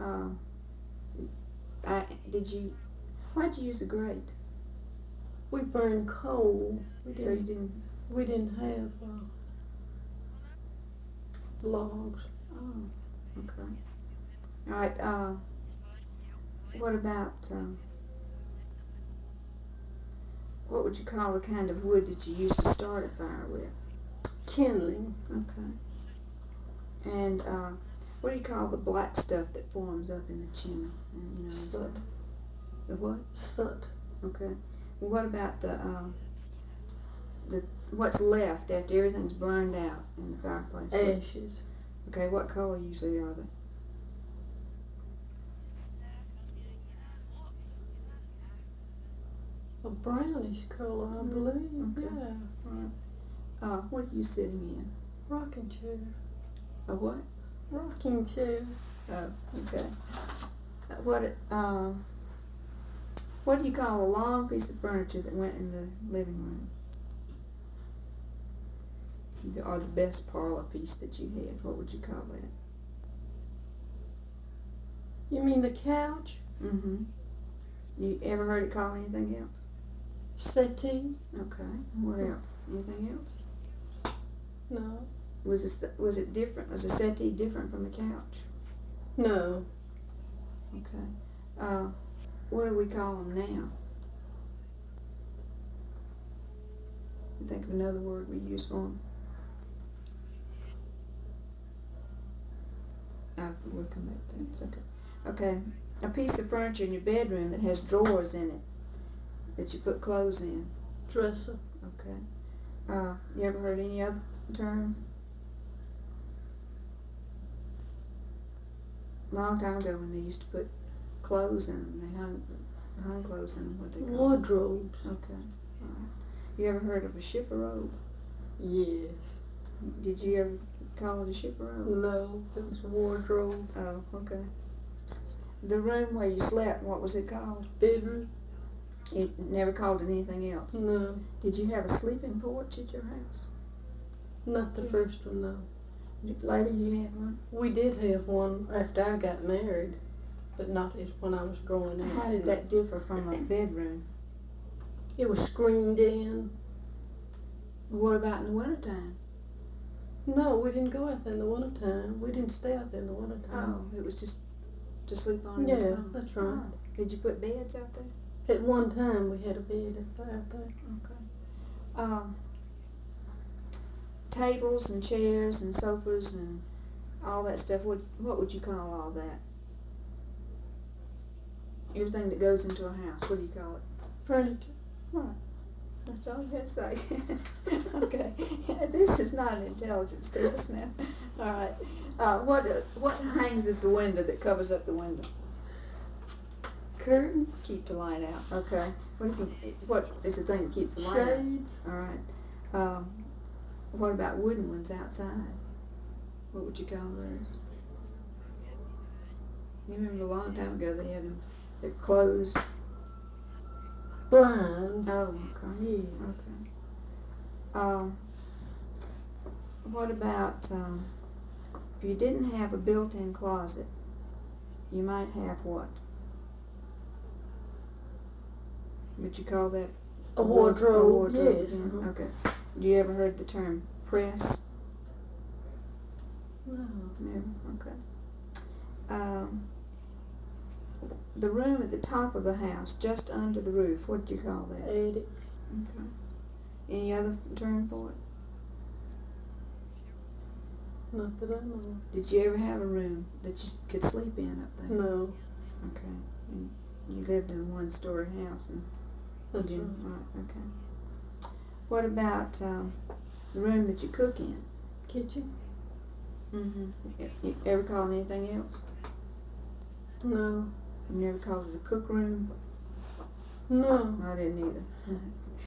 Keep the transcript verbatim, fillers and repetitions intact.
Um, I, did you, why'd you use a grate? We burned coal. We So you didn't, didn't, we didn't have uh, logs. oh, okay. All right, uh, what about, um, what would you call the kind of wood that you used to start a fire with? Kindling. Okay. And, uh, what do you call the black stuff that forms up in the chimney? And, you know, it's Soot. like- The what? Soot. Okay. Well, what about the, um, the, what's left after everything's burned out in the fireplace? What- Ashes. Okay, what color usually are they? A brownish color, I believe. Okay. Yeah. Right. Uh, what are you sitting in? Rocking chair. A what? Rocking chair. Oh, okay. Uh, what, um, what do you call a long piece of furniture that went in the living room? The- Or the best parlor piece that you had, what would you call that? You mean the couch? Mm-hmm. You ever heard it called anything else? Settee? Okay. What else? Anything else? No. Was it was it different? Was a settee different from a couch? No. Okay. Uh, what do we call them now? You think of another word we use for them? Uh, we'll come back to that. It's okay. Okay. A piece of furniture in your bedroom that has drawers in it that you put clothes in. Dresser. Okay. Uh, you ever heard any other term? Long time ago when they used to put clothes in them, they hung, hung clothes in them, what they call them. Wardrobes. Okay. All right. You ever heard of a chifforobe? Yes. Did you ever call it a chifforobe? No. It was a wardrobe. Oh, okay. The room where you slept, what was it called? Bedroom. You never called it anything else? No. Did you have a sleeping porch at your house? Not the first one, no. Later you had one? We did have one after I got married, but not as when I was growing up. How did that differ from a bedroom? It was screened in. What about in the wintertime? No, we didn't go out there in the wintertime. We didn't stay out there in the wintertime. Oh, it was just to sleep on in Yeah, the sun? that's right. Oh. Did you put beds out there? At one time, we had a bed out there. Okay. Um, tables and chairs and sofas and all that stuff, what, what would you call all that? Everything that goes into a house, what do you call it? Furniture. Right. That's all you have to say. Okay. This is not an intelligence test now. All right. Uh, what uh, what hangs at the window that covers up the window? Curtains. Keep the light out. Okay. What if you, what is the thing that keeps the light out? Shades. All right. Um, what about wooden ones outside? What would you call those? You remember a long time ago they had them, they're closed. Blinds. Oh, okay. Yes. Okay. Um, what about um, if you didn't have a built-in closet, you might have what? Would you call that A ward- wardrobe. A wardrobe Yes. again? uh-huh. Okay. You ever heard the term press? No. Never. Okay. Um, the room at the top of the house, just under the roof, what do you call that? Attic. Okay. Any other term for it? Not that I know. Did you ever have a room that you could sleep in up there? No. Okay. And you lived in a one-story house, and That's you, right. right? Okay. What about um, the room that you cook in? Kitchen. Mm-hmm. You, you ever call it anything else? No. You never called it a cook room? No. I didn't either.